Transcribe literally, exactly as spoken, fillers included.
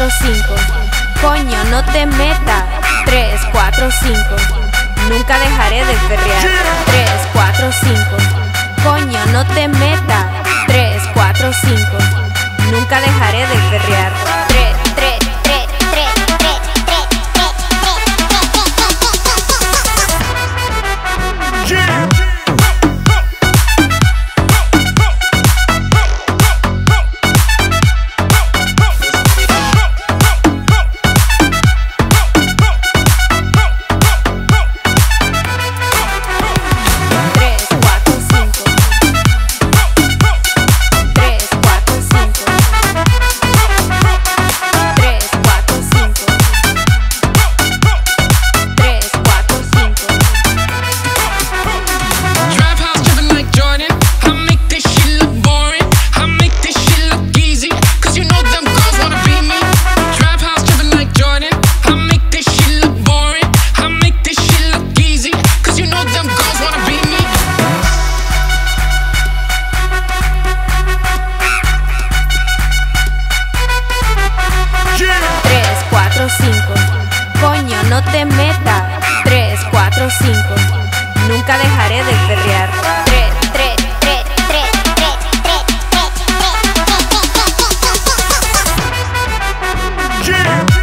cuatro, cinco. Coño, no te metas. tres, cuatro, cinco. Nunca dejaré de perrear. tres, cuatro, cinco. Coño, no te metas. tres, cuatro, cinco. Nunca dejaré de perrear. tres, tres, tres, tres, tres, tres, cinco. Coño, no te metas. tres, cuatro, cinco. Nunca dejaré de perrear. tres, tres, tres, tres, tres, tres, tres, tres, tres, tres, tres.